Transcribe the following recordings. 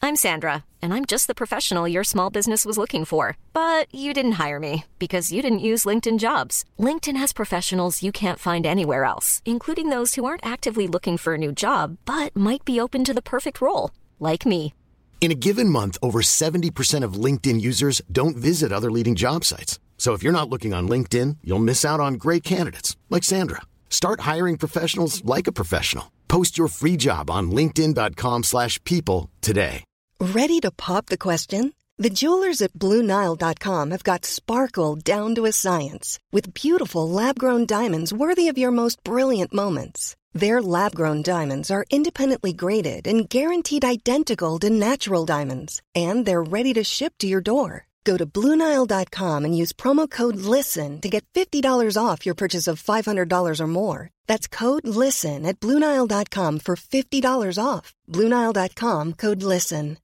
I'm Sandra, and I'm just the professional your small business was looking for. But you didn't hire me because you didn't use LinkedIn Jobs. LinkedIn has professionals you can't find anywhere else, including those who aren't actively looking for a new job, but might be open to the perfect role, like me. In a given month, over 70% of LinkedIn users don't visit other leading job sites. So if you're not looking on LinkedIn, you'll miss out on great candidates like Sandra. Start hiring professionals like a professional. Post your free job on linkedin.com/people today. Ready to pop the question? The jewelers at BlueNile.com have got sparkle down to a science with beautiful lab-grown diamonds worthy of your most brilliant moments. Their lab-grown diamonds are independently graded and guaranteed identical to natural diamonds, and they're ready to ship to your door. Go to BlueNile.com and use promo code LISTEN to get $50 off your purchase of $500 or more. That's code LISTEN at BlueNile.com for $50 off. BlueNile.com, code LISTEN.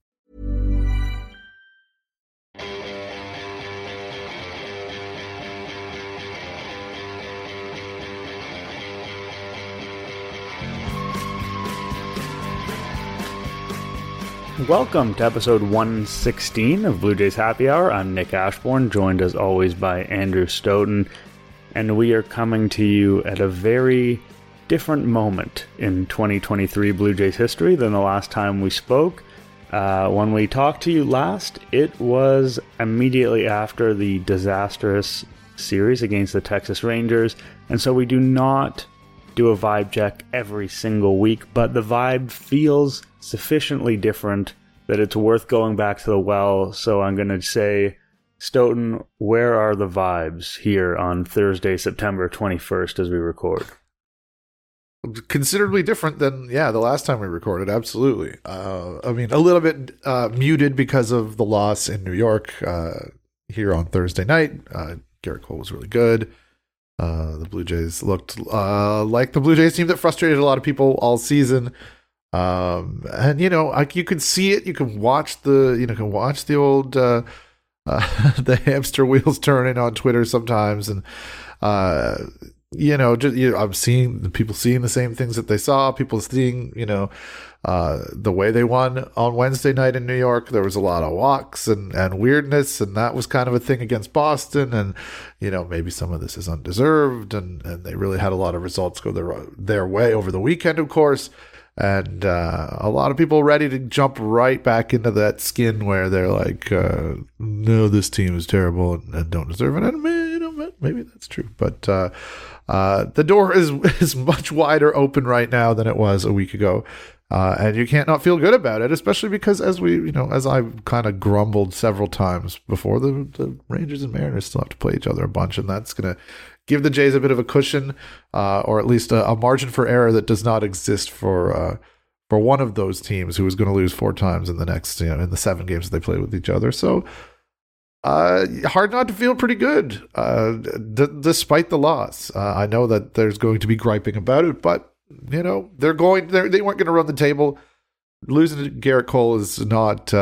Welcome to episode 116 of Blue Jays Happy Hour. I'm Nick Ashbourne, joined as always by Andrew Stoughton, and we are coming to you at a very different moment in 2023 Blue Jays history than the last time we spoke. When we talked to you last, it was immediately after the disastrous series against the Texas Rangers, and so we do not do a vibe check every single week, but the vibe feels sufficiently different that it's worth going back to the well. So I'm going to say, Stoughton, where are the vibes here on Thursday, September 21st as we record? Considerably different than, the last time we recorded, absolutely. I mean, a little bit muted because of the loss in New York here on Thursday night. Gerrit Cole was really good. The Blue Jays looked like the Blue Jays team that frustrated a lot of people all season. And you could see it. You can watch the old the hamster wheels turning on Twitter sometimes, and I'm seeing the people seeing the same things that they saw. People seeing the way they won on Wednesday night in New York. There was a lot of walks and weirdness, and that was kind of a thing against Boston. And maybe some of this is undeserved, and they really had a lot of results go their way over the weekend, of course. And a lot of people ready to jump right back into that skin where they're like, no, this team is terrible and don't deserve it. And maybe that's true. But the door is much wider open right now than it was a week ago. And you can't not feel good about it, especially because as I've kind of grumbled several times before, the Rangers and Mariners still have to play each other a bunch, and that's going to give the Jays a bit of a cushion, or at least a margin for error that does not exist for one of those teams who is going to lose 4 times in the next, in the 7 games that they play with each other. So hard not to feel pretty good, despite the loss. I know that there's going to be griping about it, but they weren't going to run the table. Losing to Gerrit Cole is not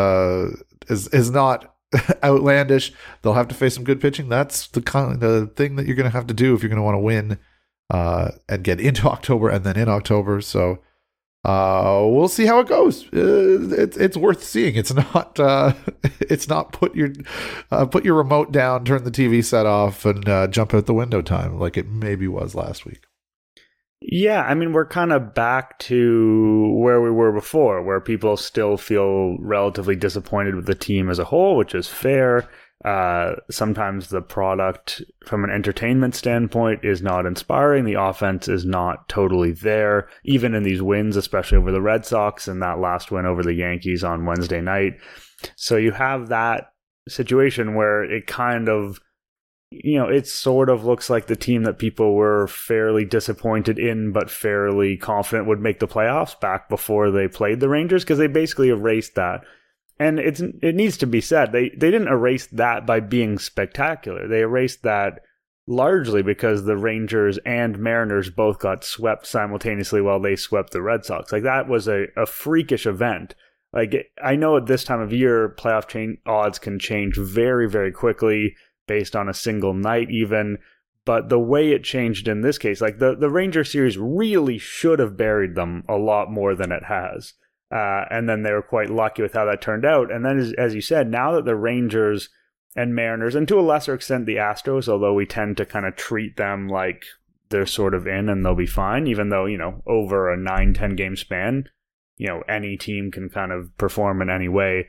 outlandish. They'll have to face some good pitching. That's the kind of thing that you're going to have to do if you're going to want to win and get into October and then in October. So we'll see how it goes. It's worth seeing. It's not put your remote down, turn the TV set off, and jump out the window time like it maybe was last week. Yeah, I mean, we're kind of back to where we were before, where people still feel relatively disappointed with the team as a whole, which is fair. Sometimes the product from an entertainment standpoint is not inspiring. The offense is not totally there, even in these wins, especially over the Red Sox and that last win over the Yankees on Wednesday night. So you have that situation where it kind of, it sort of looks like the team that people were fairly disappointed in, but fairly confident would make the playoffs back before they played the Rangers, because they basically erased that. And it needs to be said, they didn't erase that by being spectacular. They erased that largely because the Rangers and Mariners both got swept simultaneously while they swept the Red Sox. Like, that was a freakish event. Like, I know at this time of year, playoff odds can change very, very quickly based on a single night even, but the way it changed in this case, like the Ranger series really should have buried them a lot more than it has. And then they were quite lucky with how that turned out. And then, as you said, now that the Rangers and Mariners, and to a lesser extent the Astros, although we tend to kind of treat them like they're sort of in and they'll be fine, even though, over a 9-10 game span, any team can kind of perform in any way.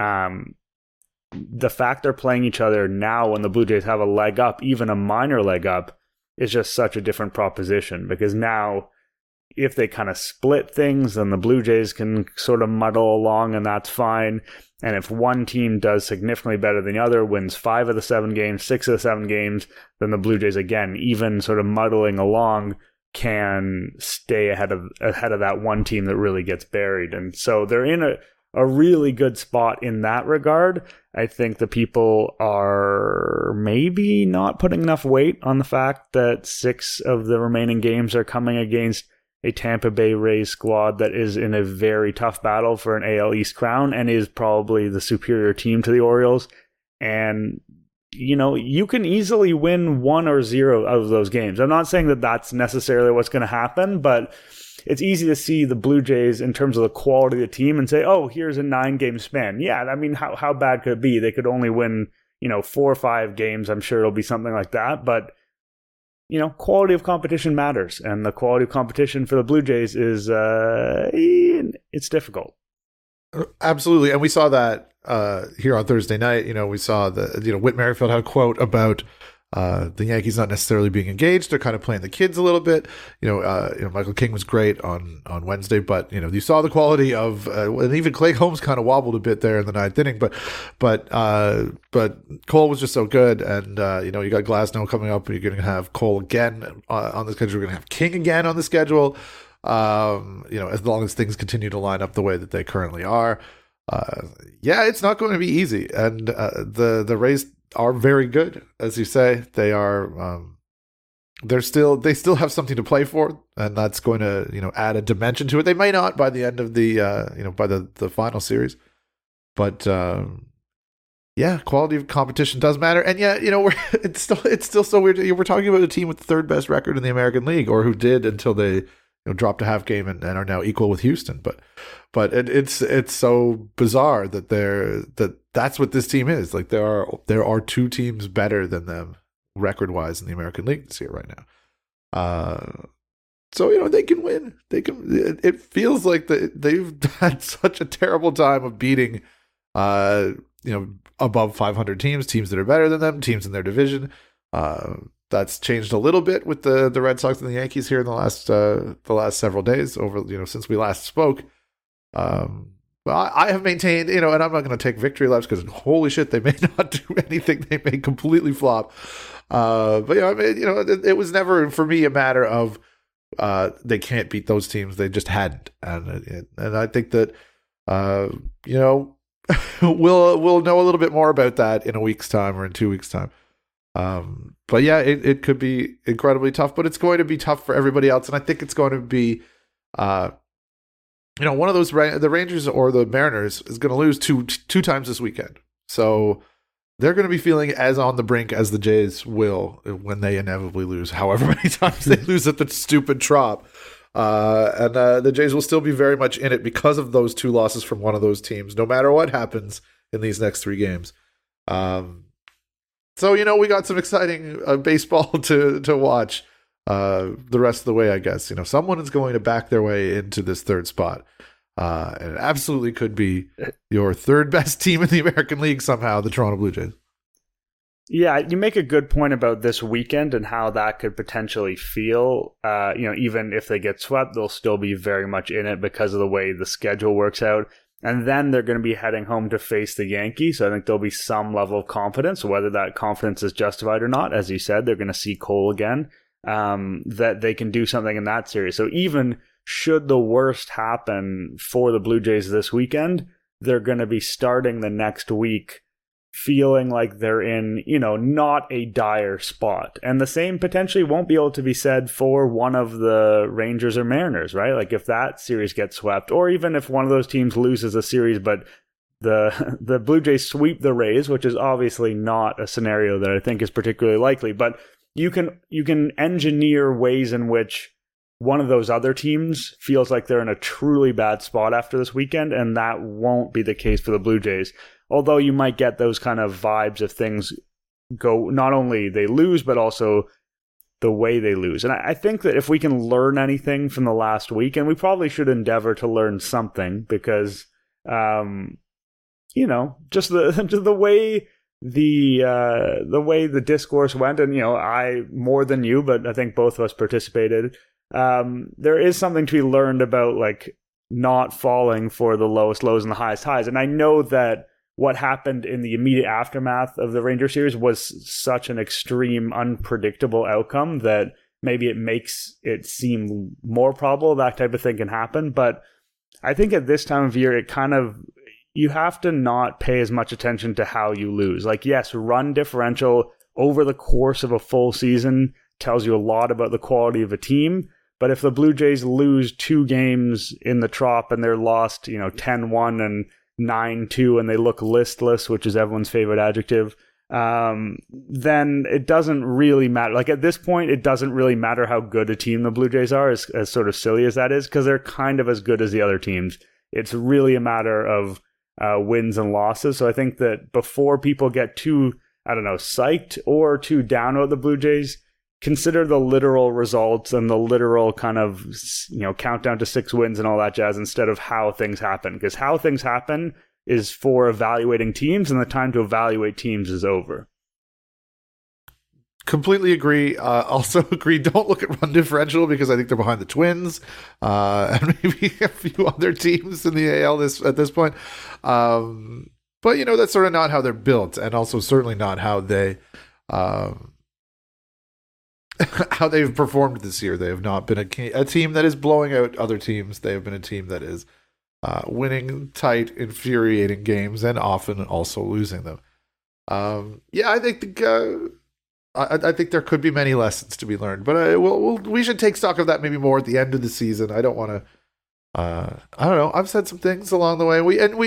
The fact they're playing each other now when the Blue Jays have a leg up, even a minor leg up, is just such a different proposition, because now if they kind of split things, then the Blue Jays can sort of muddle along and that's fine. And if one team does significantly better than the other, wins 5 of the 7 games, 6 of the 7 games, then the Blue Jays, again, even sort of muddling along, can stay ahead of that one team that really gets buried. And so they're in a really good spot in that regard. I think the people are maybe not putting enough weight on the fact that 6 of the remaining games are coming against a Tampa Bay Rays squad that is in a very tough battle for an AL East crown and is probably the superior team to the Orioles. And, you can easily win 1 or 0 of those games. I'm not saying that that's necessarily what's going to happen, but it's easy to see the Blue Jays in terms of the quality of the team and say, oh, here's a 9-game span. Yeah, I mean, how bad could it be? They could only win, 4 or 5 games. I'm sure it'll be something like that. But, quality of competition matters. And the quality of competition for the Blue Jays is, it's difficult. Absolutely. And we saw that here on Thursday night. We saw Whit Merrifield had a quote about the Yankees not necessarily being engaged. They're kind of playing the kids a little bit. Michael King was great on Wednesday, but you saw the quality of and even Clay Holmes kind of wobbled a bit there in the 9th inning. But Cole was just so good, and you got Glasnow coming up. You're going to have Cole again on the schedule. You're going to have King again on the schedule. As long as things continue to line up the way that they currently are. It's not going to be easy, and the Rays are very good, as you say. They are. They still have something to play for, and that's going to add a dimension to it. They may not by the end of the by the final series, but quality of competition does matter. And it's still so weird. We're talking about a team with the 3rd best record in the American League, or who did until they dropped a half game and are now equal with Houston. But it's so bizarre that that's what this team is. Like there are 2 teams better than them record wise in the American League this year right now. So they can win. It feels like they've had such a terrible time of beating above 500 teams that are better than them, teams in their division. That's changed a little bit with the Red Sox and the Yankees here in the last several days since we last spoke. I have maintained, and I'm not going to take victory laps because holy shit, they may not do anything. They may completely flop. It was never for me a matter of they can't beat those teams. They just hadn't, and I think that we'll know a little bit more about that in a week's time or in 2 weeks' time. It could be incredibly tough, but it's going to be tough for everybody else. And I think it's going to be, one of those, the Rangers or the Mariners is going to lose two times this weekend. So they're going to be feeling as on the brink as the Jays will when they inevitably lose, however many times they lose at the stupid Trop. And the Jays will still be very much in it because of those 2 losses from one of those teams, no matter what happens in these next 3 games. So, we got some exciting baseball to watch the rest of the way, I guess. Someone is going to back their way into this 3rd spot. And it absolutely could be your 3rd best team in the American League somehow, the Toronto Blue Jays. Yeah, you make a good point about this weekend and how that could potentially feel. Even if they get swept, they'll still be very much in it because of the way the schedule works out. And then they're going to be heading home to face the Yankees. So I think there'll be some level of confidence, whether that confidence is justified or not. As you said, they're going to see Cole again, that they can do something in that series. So even should the worst happen for the Blue Jays this weekend, they're going to be starting the next week feeling like they're in, not a dire spot. And the same potentially won't be able to be said for one of the Rangers or Mariners, right? Like if that series gets swept, or even if one of those teams loses a series, but the Blue Jays sweep the Rays, which is obviously not a scenario that I think is particularly likely, but you can engineer ways in which one of those other teams feels like they're in a truly bad spot after this weekend, and that won't be the case for the Blue Jays. Although you might get those kind of vibes if things go, not only they lose, but also the way they lose. And I think that if we can learn anything from the last week, and we probably should endeavor to learn something, because, just the way the way the discourse went, and, I more than you, but I think both of us participated. There is something to be learned about, like, not falling for the lowest lows and the highest highs. And I know that what happened in the immediate aftermath of the Ranger series was such an extreme, unpredictable outcome that maybe it makes it seem more probable that type of thing can happen. But I think at this time of year, you have to not pay as much attention to how you lose. Like, yes, run differential over the course of a full season tells you a lot about the quality of a team. But if the Blue Jays lose 2 games in the Trop and they're lost, 10-1 and 9-2 and they look listless, which is everyone's favorite adjective, then it doesn't really matter. Like, at this point, it doesn't really matter how good a team the Blue Jays are, as sort of silly as that is, because they're kind of as good as the other teams. It's really a matter of wins and losses. So I think that before people get too, psyched or too down about the Blue Jays, consider the literal results and the literal kind of, countdown to 6 wins and all that jazz instead of how things happen. Because how things happen is for evaluating teams, and the time to evaluate teams is over. Completely agree. Also agree, don't look at run differential, because I think they're behind the Twins and maybe a few other teams in the AL at this point. But, that's sort of not how they're built, and also certainly not how they... how they've performed this year. They have not been a team that is blowing out other teams. They have been a team that is winning tight, infuriating games, and often also losing them. I think I think there could be many lessons to be learned, but we should take stock of that maybe more at the end of the season. I don't want to. I don't know. I've said some things along the way.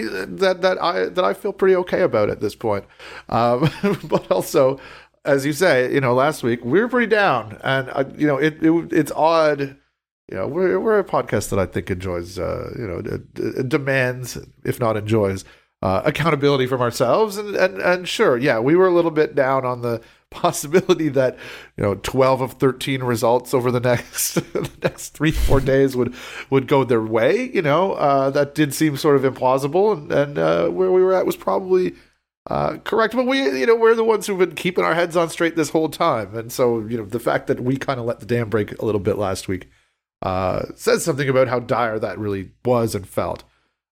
That I feel pretty okay about at this point, but also. As you say, last week we were pretty down, and it's odd. We're a podcast that I think enjoys, it demands, if not enjoys, accountability from ourselves, and sure, yeah, we were a little bit down on the possibility that 12 of 13 results over the next 3-4 days would go their way. That did seem sort of implausible, and where we were at was probably. Correct, but we're the ones who've been keeping our heads on straight this whole time, and so the fact that we kind of let the dam break a little bit last week says something about how dire that really was and felt.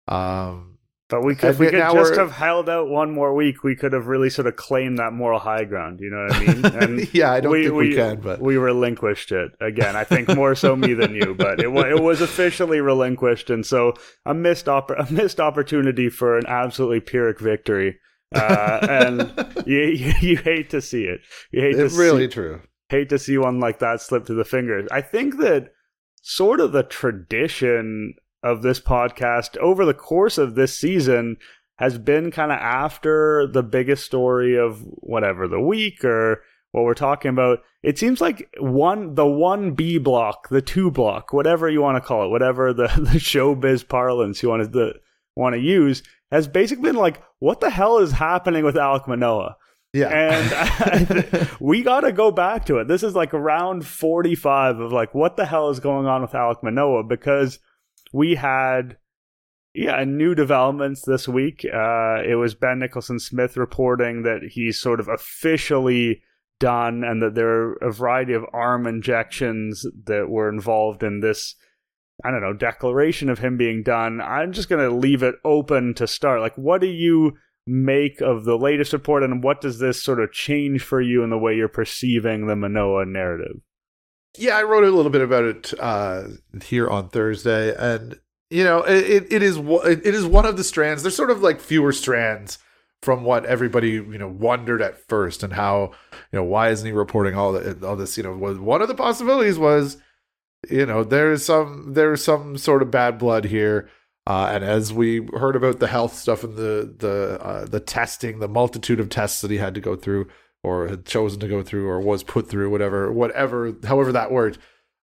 But if we could just have held out one more week, we could have really sort of claimed that moral high ground. You know what I mean? And yeah, I don't think we can, but we relinquished it again. I think more so me than you, but it was officially relinquished, and so a missed opportunity for an absolutely Pyrrhic victory. And you hate to see it. It's really true. Hate to see one like that slip through the fingers. I think that sort of the tradition of this podcast over the course of this season has been kind of after the biggest story of whatever the week or what we're talking about. It seems like the 1B block, the 2 block, whatever you want to call it, whatever the showbiz parlance you want to use, has basically been like, what the hell is happening with Alek Manoah? Yeah. And we got to go back to it. This is like round 45 of like, what the hell is going on with Alek Manoah? Because we had, new developments this week. It was Ben Nicholson-Smith reporting that he's sort of officially done and that there are a variety of arm injections that were involved in this declaration of him being done. I'm just going to leave it open to start. Like, what do you make of the latest report, and what does this sort of change for you in the way you're perceiving the Manoah narrative? Yeah, I wrote a little bit about it here on Thursday, and it is one of the strands. There's sort of like fewer strands from what everybody wondered at first, and how why isn't he reporting all this? One of the possibilities was. There's some sort of bad blood here, and as we heard about the health stuff and the testing, the multitude of tests that he had to go through, or had chosen to go through, or was put through, however that worked.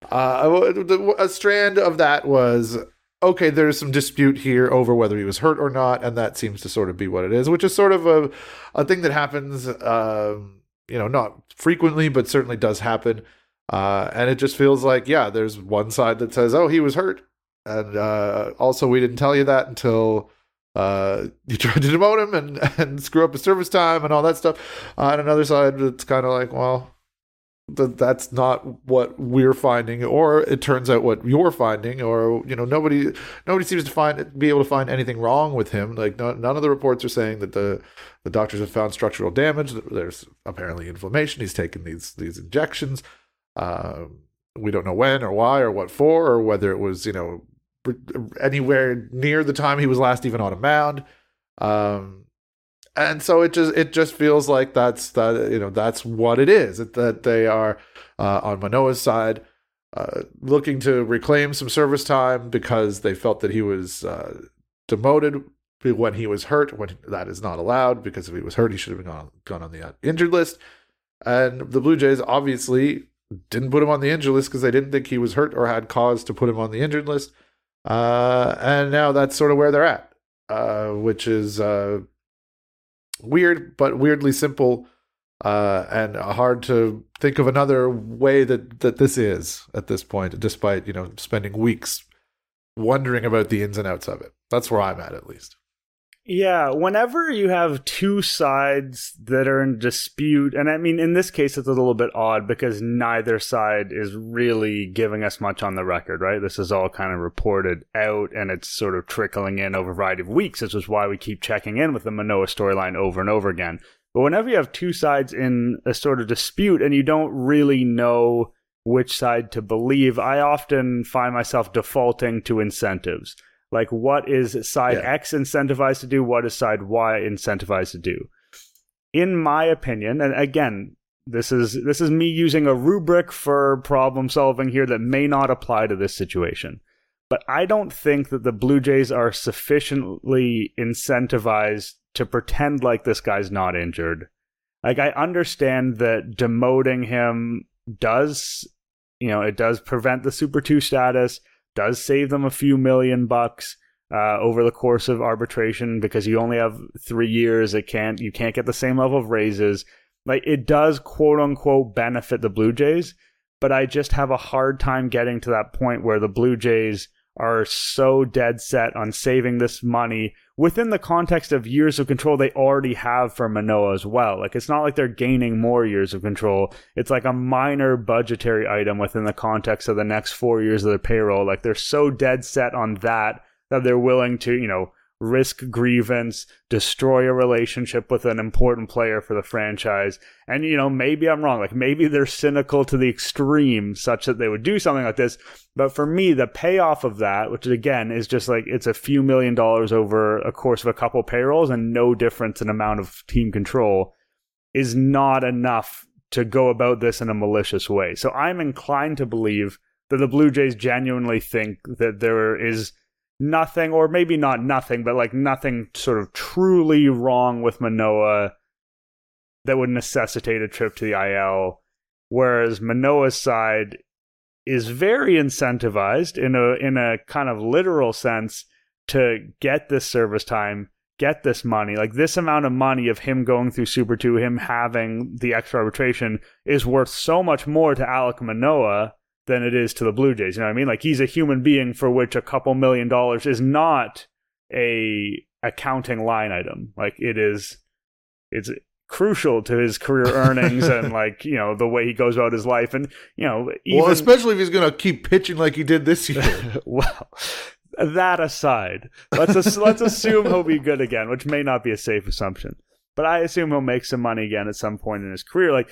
A strand of that was, okay, there's some dispute here over whether he was hurt or not, and that seems to sort of be what it is, which is sort of a thing that happens, not frequently, but certainly does happen. And it just feels like, yeah, there's one side that says, oh, he was hurt. And also, we didn't tell you that until you tried to demote him and screw up his service time and all that stuff. On another side, it's kind of like, well, that's not what we're finding, or it turns out what you're finding, or nobody seems to be able to find anything wrong with him. Like none of the reports are saying that the doctors have found structural damage. There's apparently inflammation. He's taken these injections. We don't know when or why or what for, or whether it was anywhere near the time he was last even on a mound. And so it just feels like that's what it is. That they are on Manoah's side looking to reclaim some service time because they felt that he was demoted when he was hurt, when that is not allowed, because if he was hurt, he should have gone on the injured list. And the Blue Jays obviously didn't put him on the injured list because they didn't think he was hurt or had cause to put him on the injured list. And now that's sort of where they're at, which is weird, but weirdly simple, and hard to think of another way that this is at this point, despite spending weeks wondering about the ins and outs of it. That's where I'm at least. Yeah, whenever you have two sides that are in dispute, and I mean, in this case, it's a little bit odd because neither side is really giving us much on the record, right? This is all kind of reported out, and it's sort of trickling in over a variety of weeks, which is why we keep checking in with the Manoah storyline over and over again. But whenever you have two sides in a sort of dispute and you don't really know which side to believe, I often find myself defaulting to incentives. Like, what is side X incentivized to do? What is side Y incentivized to do? In my opinion, and again, this is me using a rubric for problem solving here that may not apply to this situation. But I don't think that the Blue Jays are sufficiently incentivized to pretend like this guy's not injured. Like, I understand that demoting him does, it does prevent the Super 2 status, does save them a few $1 million over the course of arbitration because you only have 3 years. You can't get the same level of raises. Like, it does quote unquote benefit the Blue Jays, but I just have a hard time getting to that point where the Blue Jays are so dead set on saving this money within the context of years of control they already have for Manoah as well. Like, it's not like they're gaining more years of control. It's like a minor budgetary item within the context of the next 4 years of their payroll. Like, they're so dead set on that they're willing to, risk grievance, destroy a relationship with an important player for the franchise. And, maybe I'm wrong. Like, maybe they're cynical to the extreme such that they would do something like this. But for me, the payoff of that, which again is just like it's a few $1 million over a course of a couple payrolls and no difference in amount of team control, is not enough to go about this in a malicious way. So I'm inclined to believe that the Blue Jays genuinely think that there is nothing, or maybe not nothing, but like nothing sort of truly wrong with Manoah that would necessitate a trip to the IL, whereas Manoah's side is very incentivized in a kind of literal sense to get this service time, get this money. Like, this amount of money of him going through Super 2, him having the extra arbitration, is worth so much more to Alek Manoah than it is to the Blue Jays. You know what I mean? Like, he's a human being for which a couple $1 million is not a accounting line item. Like, it's crucial to his career earnings and the way he goes about his life. And, even, especially if he's going to keep pitching like he did this year. Well, that aside, let's assume he'll be good again, which may not be a safe assumption. But I assume he'll make some money again at some point in his career.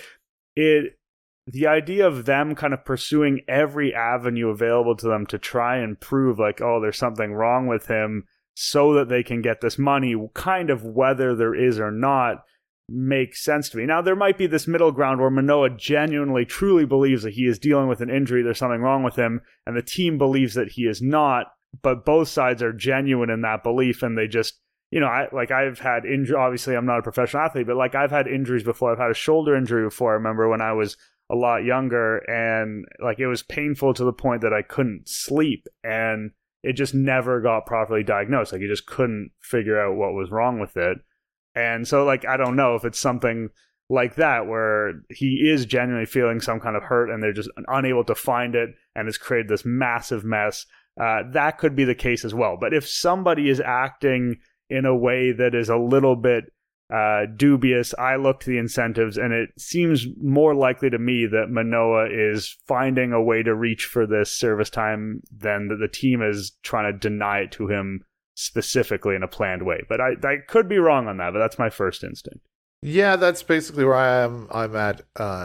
The idea of them kind of pursuing every avenue available to them to try and prove there's something wrong with him so that they can get this money, kind of whether there is or not, makes sense to me. Now, there might be this middle ground where Manoah genuinely, truly believes that he is dealing with an injury, there's something wrong with him, and the team believes that he is not, but both sides are genuine in that belief, and they just, I've had injury. Obviously, I'm not a professional athlete, but I've had injuries before. I've had a shoulder injury before. I remember when I was a lot younger, and like it was painful to the point that I couldn't sleep, and it just never got properly diagnosed. Like you just couldn't figure out what was wrong with it. And so like I don't know if it's something like that where he is genuinely feeling some kind of hurt and they're just unable to find it and it's created this massive mess. That could be the case as well. But if somebody is acting in a way that is a little bit dubious, I look to the incentives, and it seems more likely to me that Manoah is finding a way to reach for this service time than that the team is trying to deny it to him specifically in a planned way. But I could be wrong on that, but that's my first instinct. Yeah, that's basically where I'm at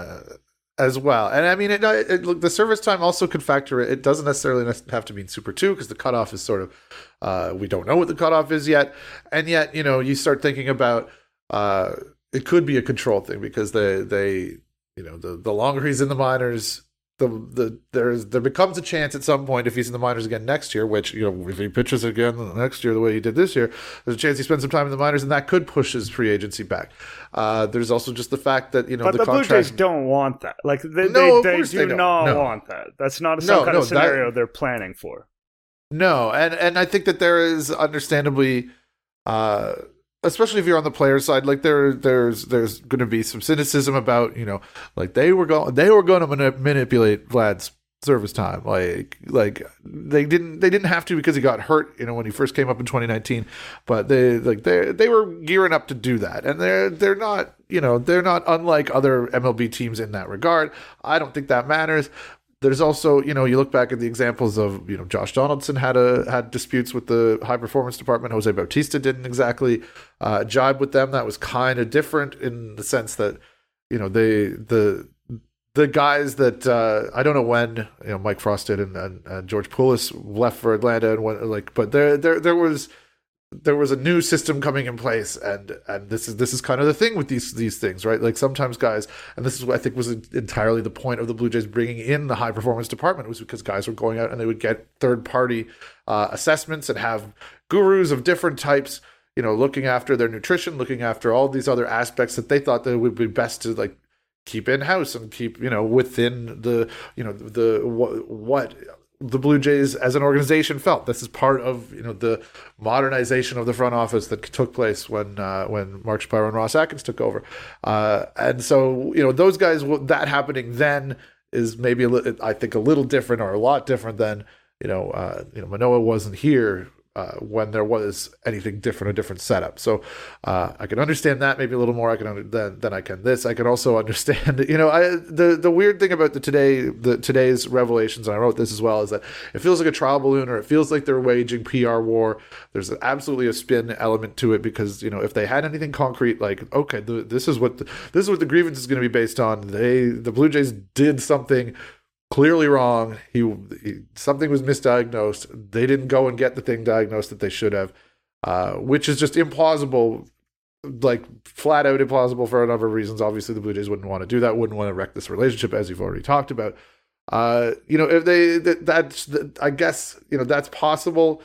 as well. And I mean, look, the service time also could factor it. It doesn't necessarily have to mean Super 2 because the cutoff is sort of, we don't know what the cutoff is yet. And yet, you start thinking about, it could be a control thing because the longer he's in the minors, there becomes a chance at some point if he's in the minors again next year, which if he pitches again next year the way he did this year, there's a chance he spends some time in the minors, and that could push his free agency back. There's also just the fact that but the Blue Jays don't want that. Like they do not want that. That's not some kind of scenario they're planning for. No, and I think that there is understandably. Especially if you're on the player side, like there's going to be some cynicism about like they were going to manipulate Vlad's service time, like they didn't have to because he got hurt when he first came up in 2019, but they were gearing up to do that, and they're not unlike other MLB teams in that regard. I don't think that matters. There's also, you look back at the examples of, Josh Donaldson had disputes with the high performance department. Jose Bautista didn't exactly jibe with them. That was kind of different in the sense that, the guys that I don't know when, Mike Frost did and George Poulos left for Atlanta and went but there was a new system coming in place, and this is kind of the thing with these things, right? Like sometimes guys, and this is what I think was entirely the point of the Blue Jays bringing in the high performance department, was because guys were going out and they would get third party assessments and have gurus of different types, looking after their nutrition, looking after all these other aspects that they thought that it would be best to like keep in house and keep within the what the Blue Jays as an organization felt. This is part of the modernization of the front office that took place when Mark Shapiro and Ross Atkins took over, and so those guys, that happening then is maybe I think a little different, or a lot different than Manoah wasn't here when there was anything different, a different setup. So I can understand that maybe a little more. Than I can this. I can also understand, the weird thing about today's revelations, and I wrote this as well, is that it feels like a trial balloon, or it feels like they're waging PR war. There's absolutely a spin element to it because if they had anything concrete, like okay, this is what the grievance is going to be based on. The Blue Jays did something clearly wrong. Something was misdiagnosed. They didn't go and get the thing diagnosed that they should have, which is just implausible, like flat out implausible for a number of reasons. Obviously, the Blue Jays wouldn't want to do that, wouldn't want to wreck this relationship, as you've already talked about. If I guess that's possible.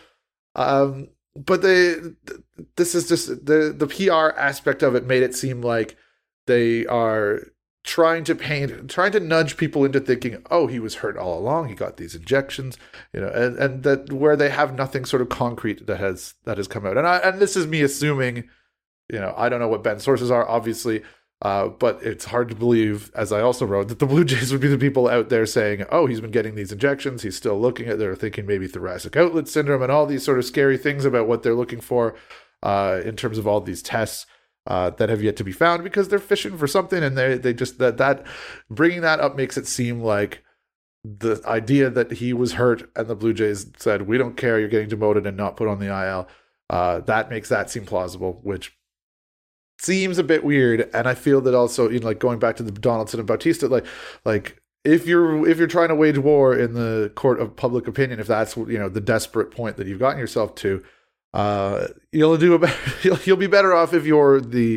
But this is just the PR aspect of it made it seem like they are trying to nudge people into thinking, oh, he was hurt all along, he got these injections, and that where they have nothing sort of concrete that has come out. And this is me assuming, I don't know what Ben's sources are, obviously, but it's hard to believe, as I also wrote, that the Blue Jays would be the people out there saying, oh, he's been getting these injections, he's still looking at, they're thinking maybe thoracic outlet syndrome and all these sort of scary things about what they're looking for in terms of all these tests that have yet to be found, because they're fishing for something, and they just that bringing that up makes it seem like the idea that he was hurt and the Blue Jays said, we don't care, you're getting demoted and not put on the IL, that makes that seem plausible, which seems a bit weird. And I feel that also, like going back to the Donaldson and Bautista, like if you're trying to wage war in the court of public opinion, if that's the desperate point that you've gotten yourself to, you'll be better off if you're the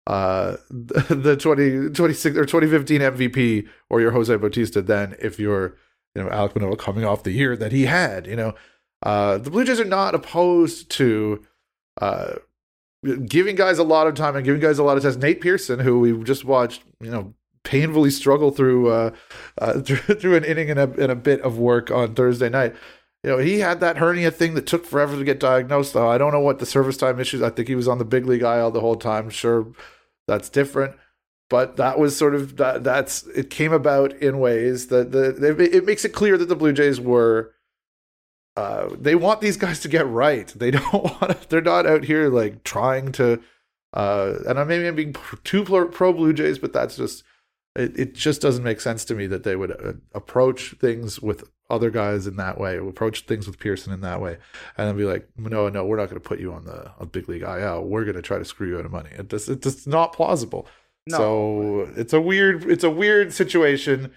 2026 or 2015 MVP or you're Jose Bautista than if you're Alek Manoah coming off the year that he had. The Blue Jays are not opposed to giving guys a lot of time and giving guys a lot of tests. Nate Pearson, who we just watched, painfully struggle through through an inning and a bit of work on Thursday night. He had that hernia thing that took forever to get diagnosed, though. I don't know what the service time issues. I think he was on the big league IL the whole time. Sure, that's different. But that was sort of it came about in ways that it makes it clear that the Blue Jays were they want these guys to get right. They don't want they're not out here like trying to and maybe I'm being too pro Blue Jays, but that's just it just doesn't make sense to me that they would approach things with other guys in that way, approach things with Pearson in that way, and then be like, no, we're not going to put you on the big league IL. We're going to try to screw you out of money. It's just not plausible. No. So it's a weird situation,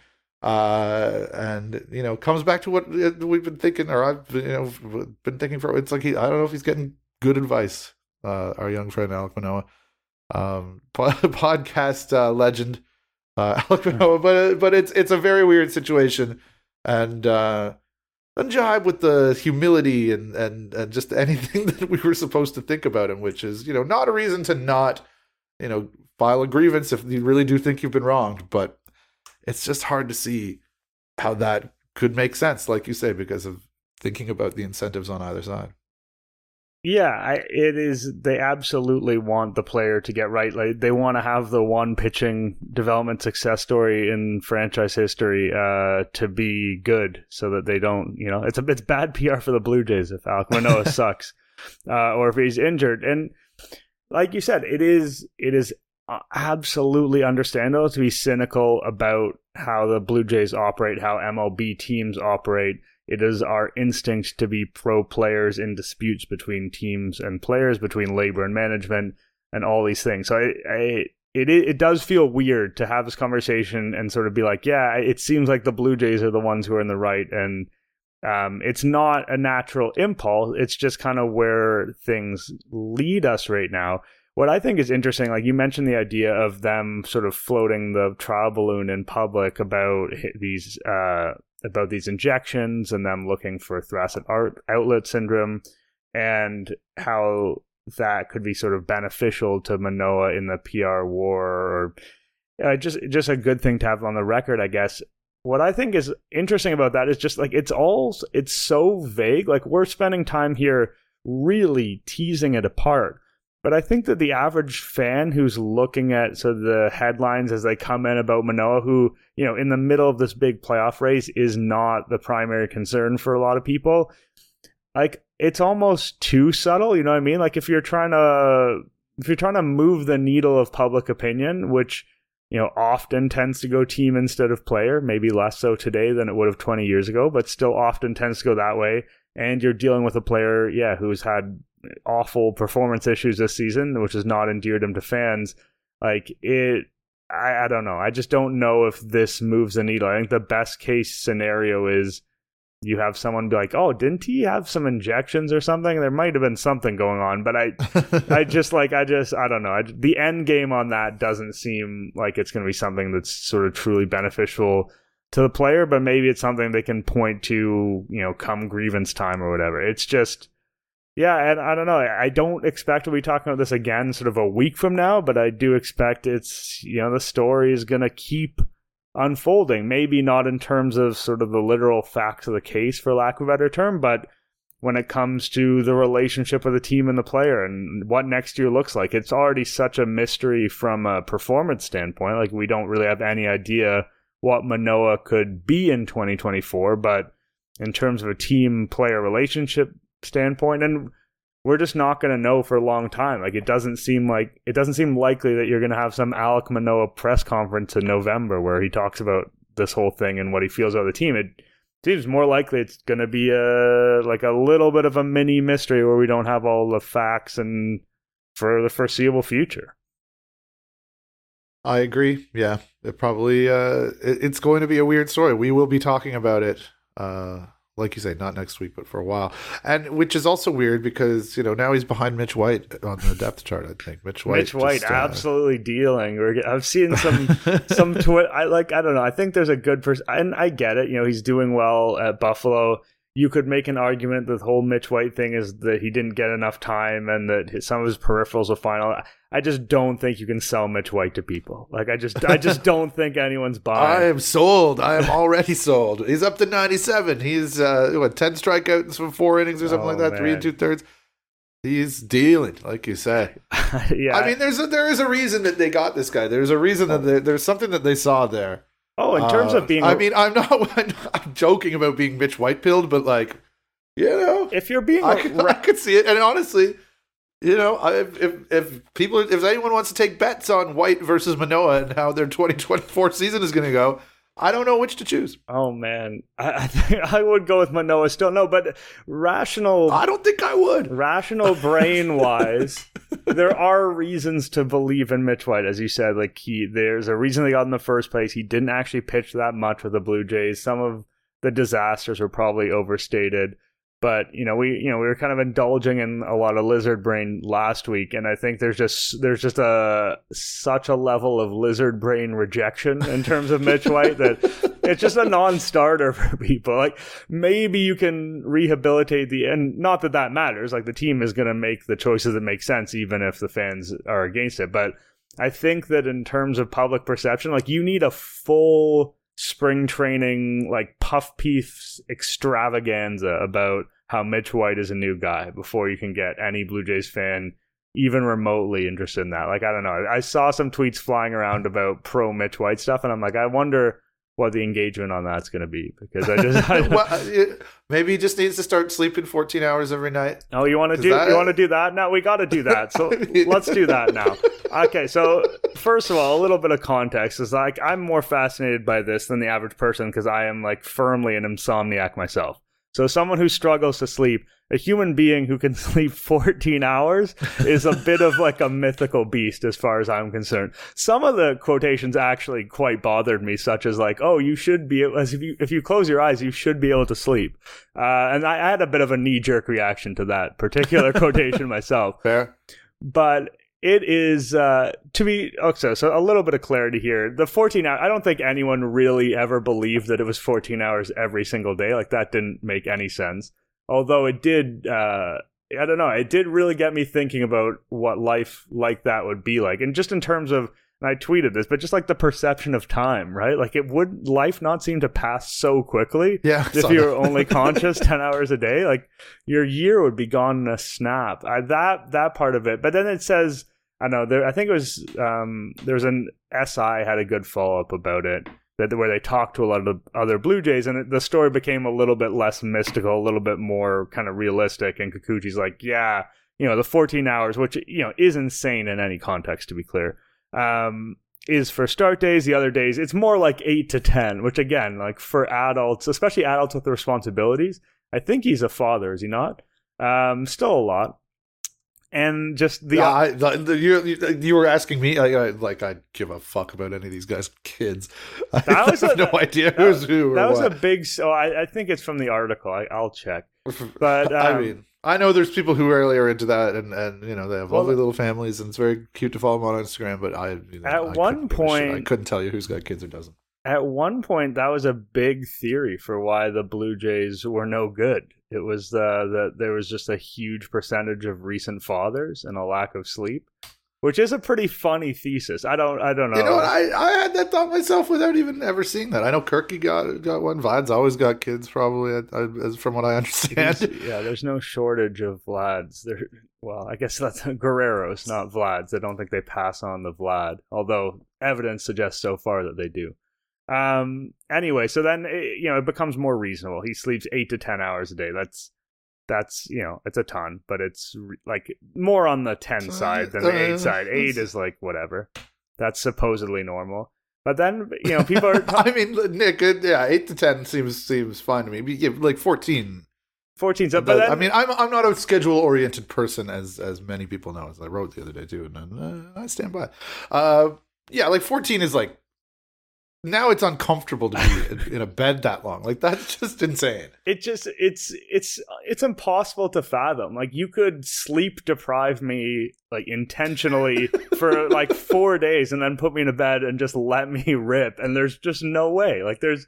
and comes back to what we've been thinking, or I've been thinking for. It's like I don't know if he's getting good advice. Our young friend Alek Manoah, podcast legend. But it's a very weird situation, and jibe with the humility and just anything that we were supposed to think about him, which is not a reason to not file a grievance if you really do think you've been wronged, but it's just hard to see how that could make sense, like you say, because of thinking about the incentives on either side. Yeah, it is. They absolutely want the player to get right. Like they want to have the one pitching development success story in franchise history to be good, so that they don't. It's bad PR for the Blue Jays if Alek Manoah sucks, or if he's injured. And like you said, it is absolutely understandable to be cynical about how the Blue Jays operate, how MLB teams operate. It is our instinct to be pro players in disputes between teams and players, between labor and management, and all these things. So it does feel weird to have this conversation and sort of be like, yeah, it seems like the Blue Jays are the ones who are in the right, and it's not a natural impulse. It's just kind of where things lead us right now. What I think is interesting, like you mentioned the idea of them sort of floating the trial balloon in public about these injections and them looking for thoracic outlet syndrome, and how that could be sort of beneficial to Manoah in the PR war, or just a good thing to have on the record, I guess. What I think is interesting about that is just like it's so vague. Like we're spending time here really teasing it apart. But I think that the average fan who's looking at sort of the headlines as they come in about Manoah, who, in the middle of this big playoff race is not the primary concern for a lot of people, like it's almost too subtle, you know what I mean? Like if you're trying to move the needle of public opinion, which, often tends to go team instead of player, maybe less so today than it would have 20 years ago, but still often tends to go that way. And you're dealing with a player, who's had awful performance issues this season, which has not endeared him to fans. Like I don't know. I just don't know if this moves the needle. I think the best case scenario is you have someone be like, oh, didn't he have some injections or something? There might have been something going on, but I don't know. The end game on that doesn't seem like it's going to be something that's sort of truly beneficial to the player, but maybe it's something they can point to, come grievance time or whatever. It's just, yeah, and I don't know. I don't expect we'll be talking about this again sort of a week from now, but I do expect it's, the story is going to keep unfolding. Maybe not in terms of sort of the literal facts of the case, for lack of a better term, but when it comes to the relationship of the team and the player and what next year looks like. It's already such a mystery from a performance standpoint. Like we don't really have any idea what Manoah could be in 2024, but in terms of a team-player relationship standpoint, and we're just not going to know for a long time. Like it doesn't seem likely that you're going to have some Alek Manoah press conference in November where he talks about this whole thing and what he feels about the team. It seems more likely it's going to be a little bit of a mini mystery where we don't have all the facts and for the foreseeable future. I agree. Yeah, it probably it's going to be a weird story. We will be talking about it. Like you say, not next week, but for a while. And which is also weird because, now he's behind Mitch White on the depth chart, I think. Mitch White absolutely dealing. I've seen some I don't know. I think there's a good person, and I get it. He's doing well at Buffalo. you could make an argument that the whole Mitch White thing is that he didn't get enough time and that some of his peripherals are final. I just don't think you can sell Mitch White to people. Like, I just don't think anyone's buying. I am sold. I am already sold. He's up to 97. He's 10 strikeouts from 4 innings or something like that, man. 3 2/3. He's dealing, like you say. Yeah. I mean, there is a reason that they got this guy. There's a reason that there's something that they saw there. Oh, in terms of being... I mean, I'm joking about being Mitch White-pilled, but like, you know... If you're being... I could see it. And honestly, you know, if anyone wants to take bets on White versus Manoah and how their 2024 season is going to go, I don't know which to choose. Oh, man. I think I would go with Manoah still. No, but rational... I don't think I would. Rational brain-wise, there are reasons to believe in Mitch White. As you said, like there's a reason they got in the first place. He didn't actually pitch that much with the Blue Jays. Some of the disasters were probably overstated. But, we were kind of indulging in a lot of lizard brain last week, and I think there's just such a level of lizard brain rejection in terms of Mitch White that it's just a non-starter for people. Like, maybe you can rehabilitate and not that matters. Like, the team is going to make the choices that make sense, even if the fans are against it. But I think that in terms of public perception, like, you need a full spring training, like, puff piece extravaganza about how Mitch White is a new guy before you can get any Blue Jays fan even remotely interested in that. Like, I don't know. I saw some tweets flying around about pro Mitch White stuff, and I'm like, I wonder what the engagement on that's going to be, because maybe he just needs to start sleeping 14 hours every night. Oh, you want to do that? No, we got to do that. So let's do that now. Okay, so first of all, a little bit of context is like, I'm more fascinated by this than the average person because I am like firmly an insomniac myself. So someone who struggles to sleep, a human being who can sleep 14 hours is a bit of like a mythical beast as far as I'm concerned. Some of the quotations actually quite bothered me, such as like, oh, you should be, as if you close your eyes, you should be able to sleep. And I had a bit of a knee-jerk reaction to that particular quotation myself. Fair. But it is, so a little bit of clarity here. The 14 hours, I don't think anyone really ever believed that it was 14 hours every single day. Like, that didn't make any sense. Although it did, I don't know, it did really get me thinking about what life like that would be like. And just in terms of, and I tweeted this, but just like the perception of time, right? Like, would life not seem to pass so quickly? Yeah. If you're only conscious 10 hours a day? Like, your year would be gone in a snap. That part of it. But then it says, I know, I think it was, there was an SI had a good follow-up about it, where they talked to a lot of the other Blue Jays, and the story became a little bit less mystical, a little bit more kind of realistic, and Kikuchi's like, yeah, the 14 hours, which, is insane in any context, to be clear, is for start days. The other days, it's more like 8 to 10, which again, like for adults, especially adults with responsibilities, I think he's a father, is he not? Still a lot. And just you were asking me, I give a fuck about any of these guys' kids. I have no idea who's who. That was a big. So I think it's from the article. I'll check. But I mean, I know there's people who really are into that, and they have lovely little families, and it's very cute to follow them on Instagram. But at one point, I couldn't tell you who's got kids or doesn't. At one point, that was a big theory for why the Blue Jays were no good. It was that there was just a huge percentage of recent fathers and a lack of sleep, which is a pretty funny thesis. I don't know. You know what? I had that thought myself without even ever seeing that. I know Kirky got one. Vlad's always got kids, probably, as from what I understand. There's no shortage of Vlads. Well, I guess that's Guerreros, not Vlads. I don't think they pass on the Vlad, although evidence suggests so far that they do. Anyway, so then it becomes more reasonable. He sleeps 8 to 10 hours a day. That's it's a ton, but it's like more on the 10 side than the 8 side. 8 is like whatever. That's supposedly normal. But then people are. I mean, Nick, 8 to 10 seems fine to me. Like 14. 14. So, but then, I mean, I'm not a schedule oriented person, as many people know, as I wrote the other day too, and I stand by. Like 14 is like. Now it's uncomfortable to be in a bed that long. Like, that's just insane. It's impossible to fathom. Like, you could sleep deprive me like intentionally for like 4 days and then put me in a bed and just let me rip. And there's just no way. Like,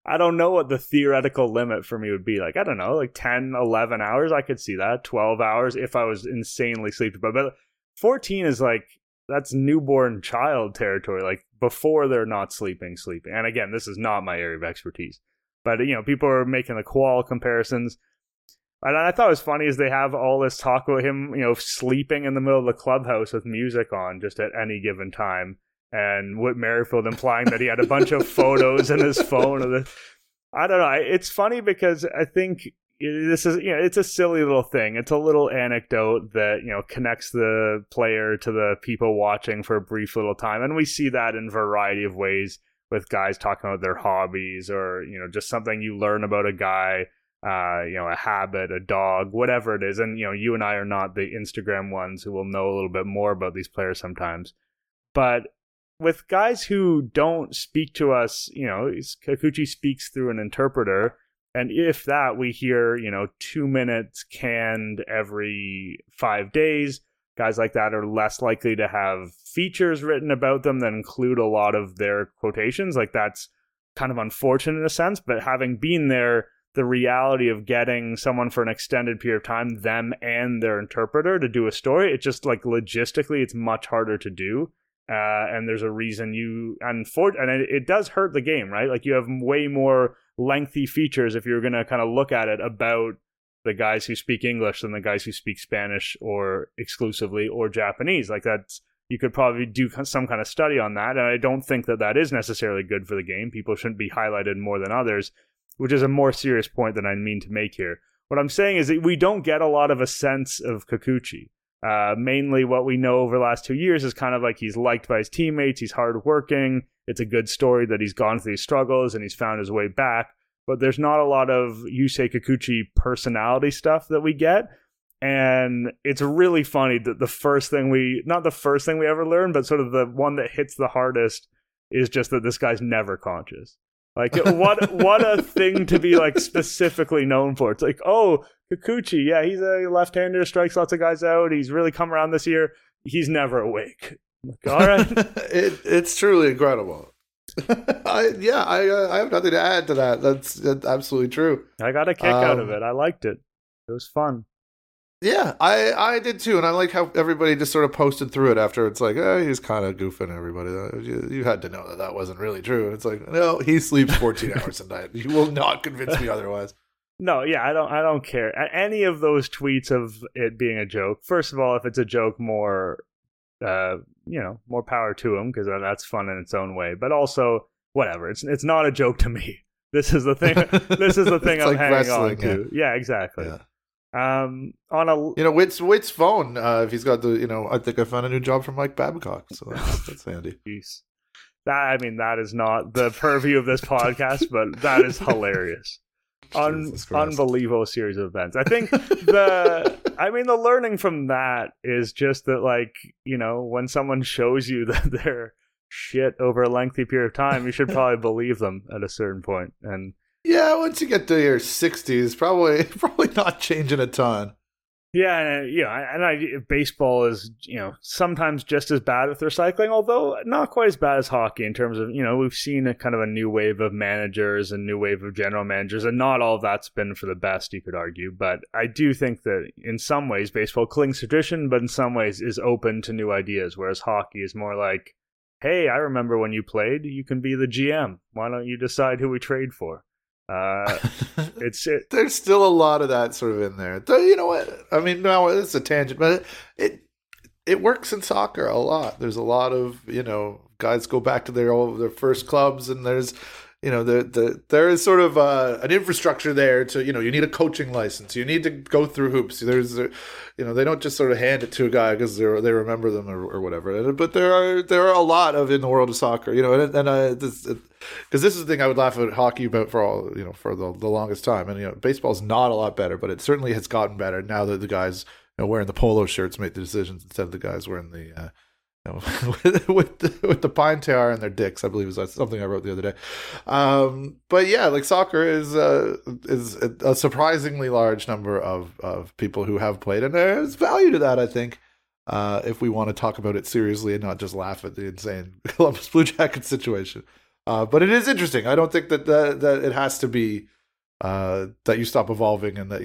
I don't know what the theoretical limit for me would be. Like, I don't know, like 10, 11 hours, I could see that. 12 hours if I was insanely sleep deprived. But 14 is like, that's newborn child territory, like before they're not sleeping. And again, this is not my area of expertise. But, people are making the Qual comparisons. And I thought it was funny is they have all this talk about him, sleeping in the middle of the clubhouse with music on just at any given time. And Whit Merrifield implying that he had a bunch of photos in his phone. I don't know. It's funny because I think this is, it's a silly little thing. It's a little anecdote that, connects the player to the people watching for a brief little time. And we see that in a variety of ways with guys talking about their hobbies or, just something you learn about a guy. A habit, a dog, whatever it is. And, you and I are not the Instagram ones who will know a little bit more about these players sometimes. But with guys who don't speak to us, Kikuchi speaks through an interpreter. And if that, we hear, 2 minutes canned every 5 days. Guys like that are less likely to have features written about them that include a lot of their quotations. Like, that's kind of unfortunate in a sense. But having been there, the reality of getting someone for an extended period of time, them and their interpreter, to do a story, it's just like logistically, it's much harder to do. And there's a reason and it does hurt the game, right? Like, you have way more lengthy features if you're going to kind of look at it about the guys who speak English than the guys who speak Spanish or exclusively or Japanese. Like, you could probably do some kind of study on that. And I don't think that is necessarily good for the game. People shouldn't be highlighted more than others, which is a more serious point than I mean to make here. What I'm saying is that we don't get a lot of a sense of Kikuchi. Mainly what we know over the last 2 years is kind of like he's liked by his teammates, he's hardworking, it's a good story that he's gone through these struggles and he's found his way back, but there's not a lot of Yusei Kikuchi personality stuff that we get. And it's really funny that not the first thing we ever learn, but sort of the one that hits the hardest is just that this guy's never conscious. Like, what a thing to be like specifically known for. It's like, oh, Kikuchi, yeah, he's a left-hander, strikes lots of guys out. He's really come around this year. He's never awake. Like, all right. It's truly incredible. I have nothing to add to that. That's absolutely true. I got a kick out of it. I liked it. It was fun. Yeah, I did too, and I like how everybody just sort of posted through it after. It's like, he's kind of goofing everybody. You had to know that wasn't really true. And it's like, no, he sleeps 14 hours a night. You will not convince me otherwise. No, yeah, I don't care. Any of those tweets of it being a joke. First of all, if it's a joke, more power to him, because that's fun in its own way. But also, whatever. It's not a joke to me. This is the thing. This is the thing I'm like hanging on to. Yeah, exactly. Yeah. On a Witt's phone. If he's got the I think I found a new job for Mike Babcock, so that's handy. Jeez. That is not the purview of this podcast, but that is hilarious. Unbelievable series of events. I think the learning from that is just that, like, when someone shows you that they're shit over a lengthy period of time, you should probably believe them at a certain point. And yeah, once you get to your 60s, probably not changing a ton. Yeah, baseball is, sometimes just as bad with recycling, although not quite as bad as hockey in terms of, we've seen a kind of a new wave of managers and new wave of general managers, and not all of that's been for the best, you could argue. But I do think that in some ways baseball clings to tradition, but in some ways is open to new ideas, whereas hockey is more like, hey, I remember when you played, you can be the GM. Why don't you decide who we trade for? There's still a lot of that sort of in there. You know what? I mean, no, it's a tangent, but it works in soccer a lot. There's a lot of guys go back to their first clubs, and there's there is sort of an infrastructure there to you need a coaching license, you need to go through hoops. There's they don't just sort of hand it to a guy because they remember them or whatever. But there are a lot of in the world of soccer, because this is the thing I would laugh at hockey about for all for the longest time. And baseball's not a lot better, but it certainly has gotten better now that the guys wearing the polo shirts make the decisions instead of the guys wearing the with the pine tar and their dicks, I believe is something I wrote the other day. But yeah, like soccer is a surprisingly large number of people who have played, and there's value to that, I think. If we want to talk about it seriously and not just laugh at the insane Columbus Blue Jackets situation. But it is interesting. I don't think that it has to be that you stop evolving and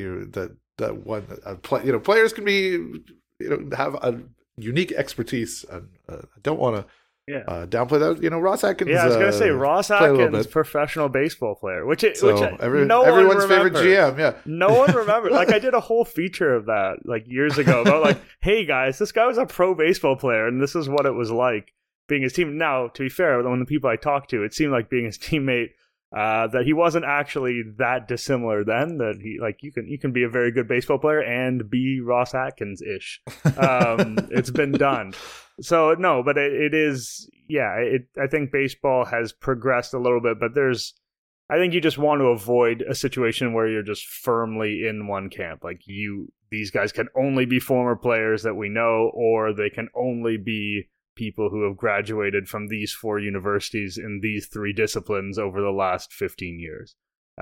that players can be have a unique expertise. And I don't want to downplay that. Ross Atkins. Yeah, I was gonna say Ross Atkins, professional baseball player, which everyone's favorite GM. Yeah, no one remembers. Like I did a whole feature of that like years ago about like, hey guys, this guy was a pro baseball player, and this is what it was like being his team. Now, to be fair, when the people I talked to, it seemed like being his teammate. That he wasn't actually that dissimilar then. That he you can be a very good baseball player and be Ross Atkins ish. It's been done. So no, but it is. Yeah, I think baseball has progressed a little bit, but I think you just want to avoid a situation where you're just firmly in one camp. Like these guys can only be former players that we know, or they can only be people who have graduated from these 4 universities in these 3 disciplines over the last 15 years.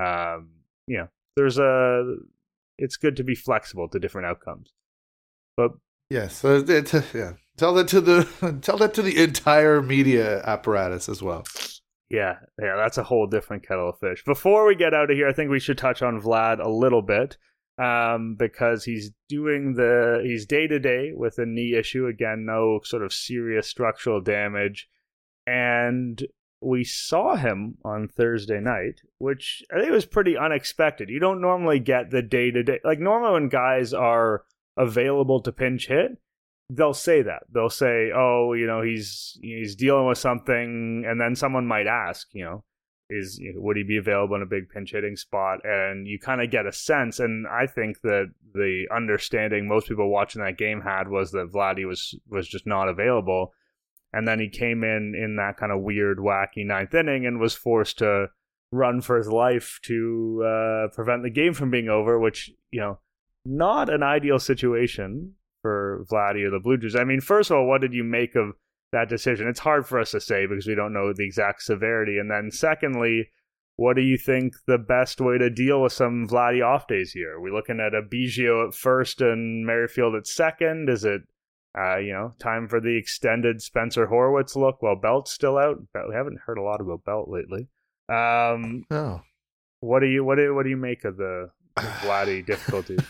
It's good to be flexible to different outcomes. But yes, tell that to the entire media apparatus as well. Yeah, that's a whole different kettle of fish. Before we get out of here, I think we should touch on Vlad a little bit. Because he's day-to-day with a knee issue. Again, no sort of serious structural damage. And we saw him on Thursday night, which I think was pretty unexpected. You don't normally get the day-to-day. Like, normally when guys are available to pinch hit, they'll say that. They'll say, oh, he's dealing with something, and then someone might ask, would he be available in a big pinch hitting spot? And you kind of get a sense, and I think that the understanding most people watching that game had was that Vladdy was just not available, and then he came in that kind of weird, wacky 9th inning and was forced to run for his life to prevent the game from being over, which not an ideal situation for Vladdy or the Blue Jays. I mean, first of all, what did you make of that decision? It's hard for us to say because we don't know the exact severity. And then secondly, what do you think the best way to deal with some Vladdy off days here? Are we looking at a Biggio at first and Merrifield at second? Is it, time for the extended Spencer Horwitz look while Belt's still out? We haven't heard a lot about Belt lately. No. What do you make of the Vladdy difficulties?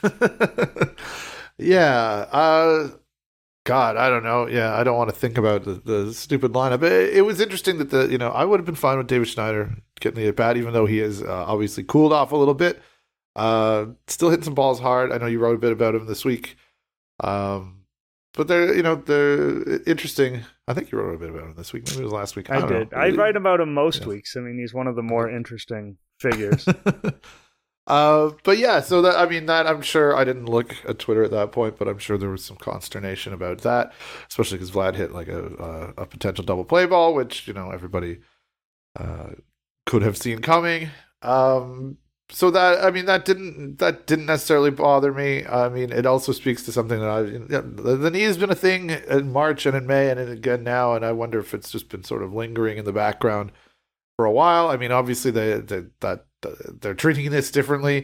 Yeah. God, I don't know. Yeah, I don't want to think about the stupid lineup. It was interesting that I would have been fine with David Schneider getting the at bat, even though he has obviously cooled off a little bit. Still hitting some balls hard. I know you wrote a bit about him this week. But they're interesting. I think you wrote a bit about him this week. Maybe it was last week. I did. I write about him most weeks. I mean, he's one of the more interesting figures. But yeah, so that I'm sure I didn't look at Twitter at that point, but I'm sure there was some consternation about that, especially because Vlad hit like a potential double play ball, which everybody could have seen coming. So that didn't necessarily bother me. I mean, it also speaks to something that the knee has been a thing in March and in May and again now, and I wonder if it's just been sort of lingering in the background for a while. I mean, obviously they're treating this differently,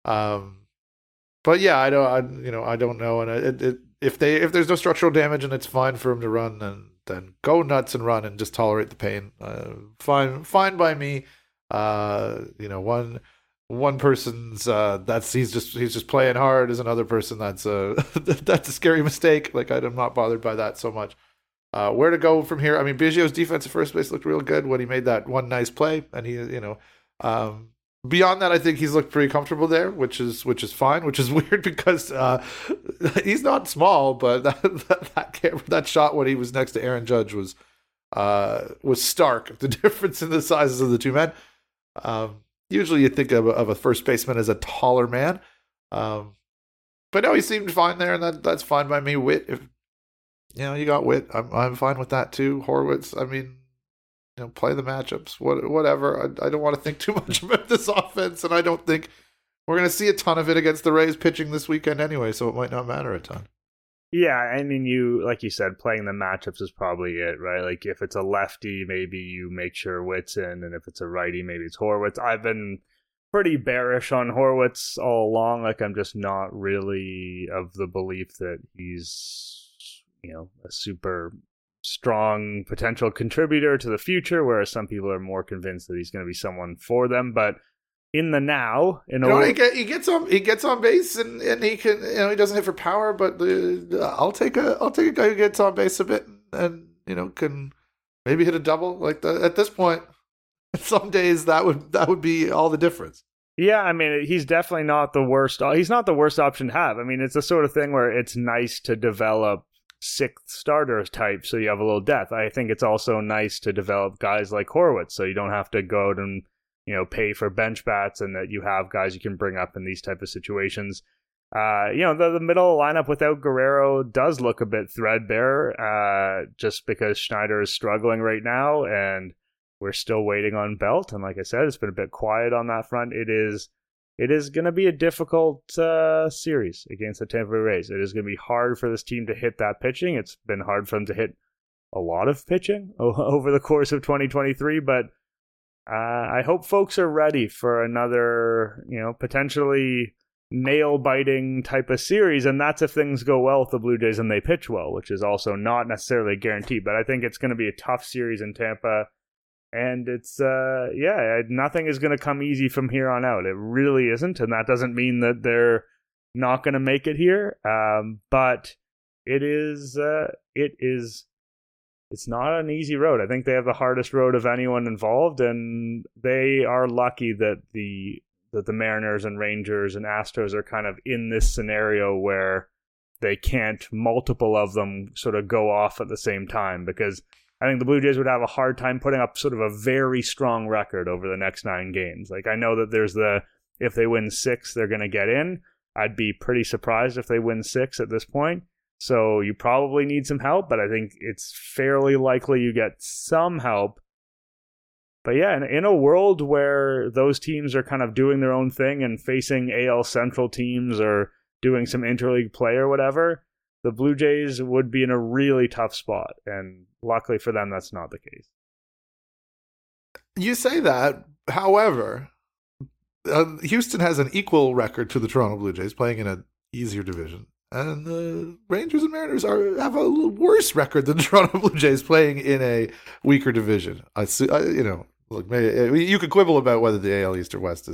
but yeah, I don't know. And if there's no structural damage and it's fine for him to run, then go nuts and run and just tolerate the pain. Fine by me. One person's he's just playing hard is another person that's a scary mistake. Like I'm not bothered by that so much. Where to go from here? I mean, Biggio's defense at first base looked real good when he made that one nice play, and he beyond that, I think he's looked pretty comfortable there, which is fine. Which is weird because he's not small, but that shot when he was next to Aaron Judge was stark. The difference in the sizes of the two men. Usually, you think of a first baseman as a taller man, but no, he seemed fine there, and that's fine by me. Witt, if you got Witt, I'm fine with that too. Horwitz, I mean. Play the matchups, whatever. I don't want to think too much about this offense, and I don't think we're going to see a ton of it against the Rays pitching this weekend anyway, so it might not matter a ton. Yeah, I mean, like you said, playing the matchups is probably it, right? Like, if it's a lefty, maybe you make sure Witt's in, and if it's a righty, maybe it's Horwitz. I've been pretty bearish on Horwitz all along. Like, I'm just not really of the belief that he's, a super strong potential contributor to the future, whereas some people are more convinced that he's going to be someone for them. But in the now, he gets on base and he can, he doesn't hit for power, but I'll take a guy who gets on base a bit and can maybe hit a double like that. At this point, some days that would be all the difference. Yeah, I mean, he's definitely not the worst. He's not the worst option to have. I mean, it's the sort of thing where it's nice to develop sixth starter type, so you have a little depth. I think it's also nice to develop guys like Horwitz, so you don't have to go out and pay for bench bats, and that you have guys you can bring up in these type of situations. The middle lineup without Guerrero does look a bit threadbare, just because Schneider is struggling right now, and we're still waiting on Belt. And like I said, it's been a bit quiet on that front. It is going to be a difficult series against the Tampa Bay Rays. It is going to be hard for this team to hit that pitching. It's been hard for them to hit a lot of pitching over the course of 2023, but I hope folks are ready for another, potentially nail-biting type of series, and that's if things go well with the Blue Jays and they pitch well, which is also not necessarily guaranteed. But I think it's going to be a tough series in Tampa, and it's, nothing is going to come easy from here on out. It really isn't, and that doesn't mean that they're not going to make it here, but it's not an easy road. I think they have the hardest road of anyone involved, and they are lucky that the Mariners and Rangers and Astros are kind of in this scenario where they can't multiple of them sort of go off at the same time, because I think the Blue Jays would have a hard time putting up sort of a very strong record over the next 9 games. Like, I know that there's if they win 6, they're going to get in. I'd be pretty surprised if they win 6 at this point. So you probably need some help, but I think it's fairly likely you get some help. But yeah, in a world where those teams are kind of doing their own thing and facing AL Central teams or doing some interleague play or whatever, the Blue Jays would be in a really tough spot. And luckily for them, that's not the case. You say that, however, Houston has an equal record to the Toronto Blue Jays, playing in an easier division. And the Rangers and Mariners have a little worse record than the Toronto Blue Jays, playing in a weaker division. Look, maybe you could quibble about whether the AL East or West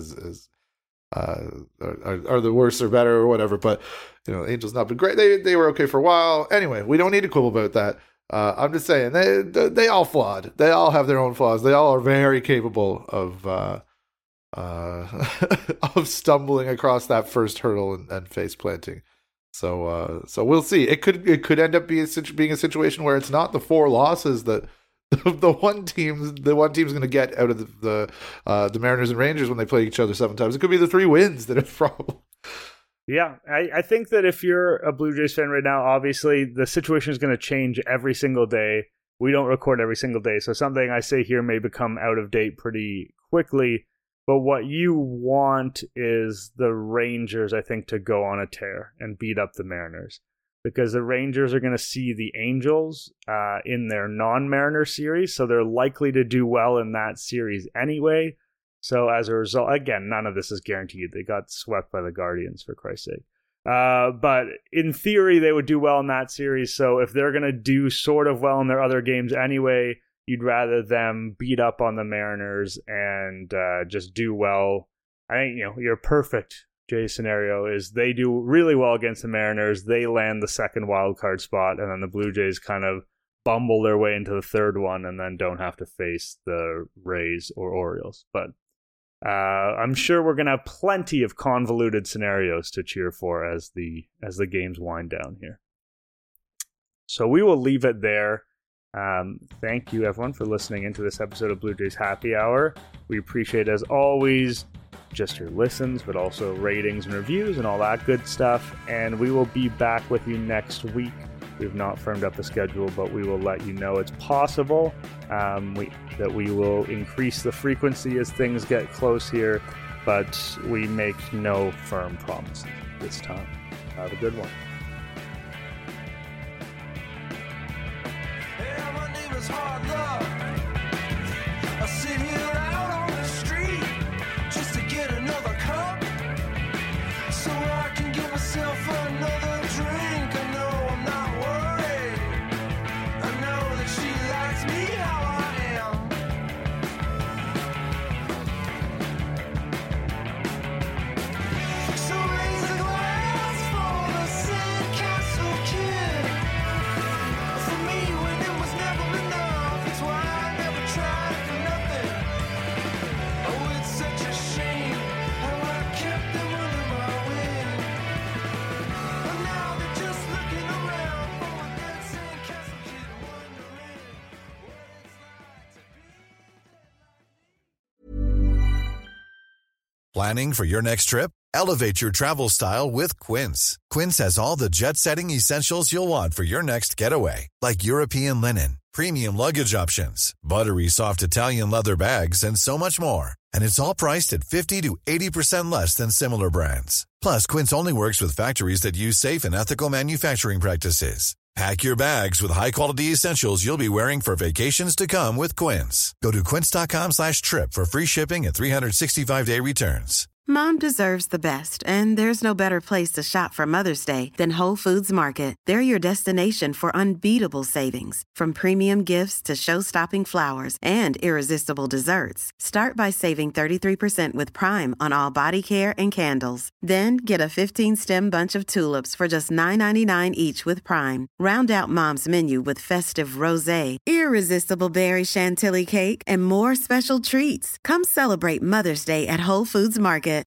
are the worse or better or whatever, but Angels not been great. They were okay for a while. Anyway, we don't need to quibble about that. I'm just saying they all flawed. They all have their own flaws. They all are very capable of stumbling across that first hurdle and face planting. So we'll see. It could end up being a situation where it's not the 4 losses that the one team's going to get out of the Mariners and Rangers when they play each other 7 times. It could be the 3 wins that are the problem. Yeah, I think that if you're a Blue Jays fan right now, obviously the situation is going to change every single day. We don't record every single day, so something I say here may become out of date pretty quickly. But what you want is the Rangers, I think, to go on a tear and beat up the Mariners. Because the Rangers are going to see the Angels in their non-Mariner series, so they're likely to do well in that series anyway. So as a result, again, none of this is guaranteed. They got swept by the Guardians, for Christ's sake. But in theory, they would do well in that series. So if they're going to do sort of well in their other games anyway, you'd rather them beat up on the Mariners and just do well. I think, your perfect Jays scenario is they do really well against the Mariners, they land the second wild card spot, and then the Blue Jays kind of bumble their way into the third one and then don't have to face the Rays or Orioles. But I'm sure we're going to have plenty of convoluted scenarios to cheer for as the games wind down here. So we will leave it there. Thank you, everyone, for listening into this episode of Blue Jays Happy Hour. We appreciate, as always, just your listens, but also ratings and reviews and all that good stuff. And we will be back with you next week. We've not firmed up the schedule, but we will let you know it's possible that we will increase the frequency as things get close here, but we make no firm promises this time. Have a good one. Hey, my name is Hard Luck. I sit here out on the street just to get another cup so I can give myself another drink. I know I'm not worried. I know that Planning for your next trip? Elevate your travel style with Quince. Quince has all the jet-setting essentials you'll want for your next getaway, like European linen, premium luggage options, buttery soft Italian leather bags, and so much more. And it's all priced at 50 to 80% less than similar brands. Plus, Quince only works with factories that use safe and ethical manufacturing practices. Pack your bags with high-quality essentials you'll be wearing for vacations to come with Quince. Go to quince.com/trip for free shipping and 365-day returns. Mom deserves the best, and there's no better place to shop for Mother's Day than Whole Foods Market. They're your destination for unbeatable savings, from premium gifts to show-stopping flowers and irresistible desserts. Start by saving 33% with Prime on all body care and candles. Then get a 15-stem bunch of tulips for just $9.99 each with Prime. Round out Mom's menu with festive rosé, irresistible berry chantilly cake, and more special treats. Come celebrate Mother's Day at Whole Foods Market.